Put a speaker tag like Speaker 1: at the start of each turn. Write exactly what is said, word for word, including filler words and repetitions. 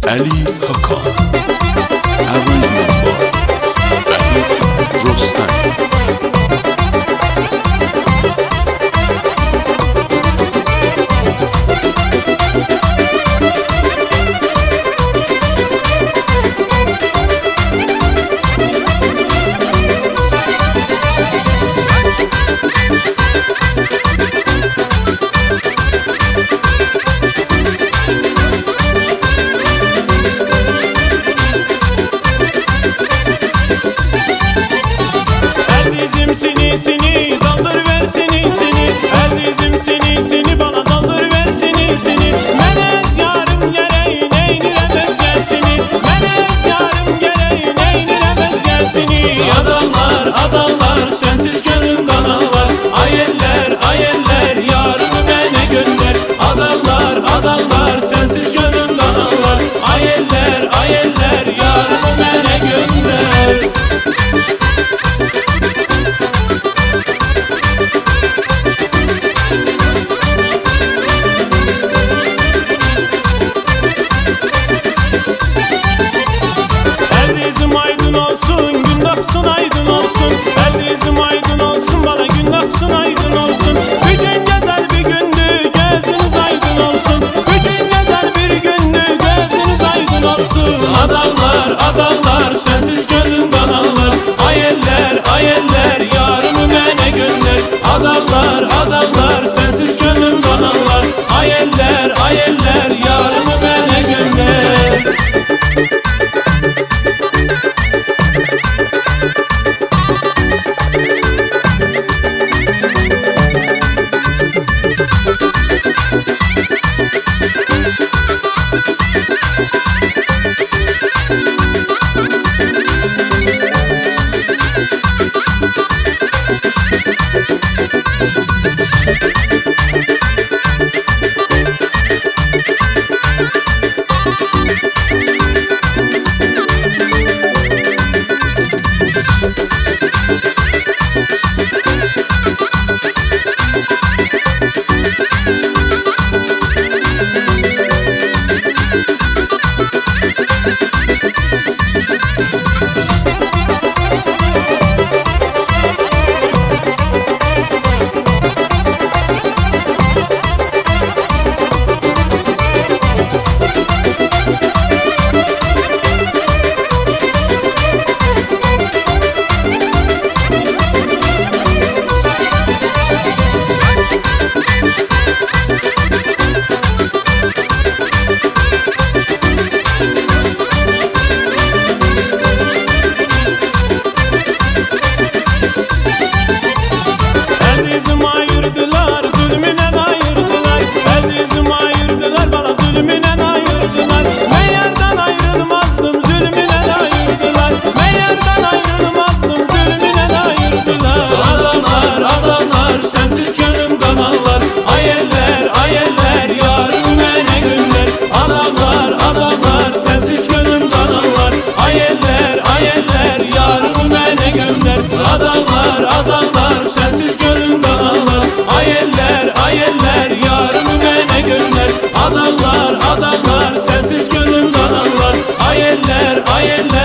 Speaker 1: Ali Hakan. Arrangement by Ahmet Rostami.
Speaker 2: Seni seni daldır ver seni seni Azizim seni seni bana daldır ver seni seni Melez yarım gereğin eyniremez gel seni Melez yarım gereğin eyniremez gel seni Adamlar adamlar sensiz gönlümden ağlar Ayeller ayeller yarımı bana gönder Adamlar adamlar sensiz gönlümden ağlar Ayeller ayeller yarımı bana gönder. Adamlar adamlar sensiz gönlümden ağlar Ayeller ayeller yarımı bana gönder Adamlar adamlar sensiz gönlümden ağlar Ayeller ayeller yarımı bana gönder. Adamlar adamlar sensiz gönlümden ağlar Ayeller ayeller yarımı bana gönder Adamlar adamlar sensiz gönlümden ağlar Ayeller ayeller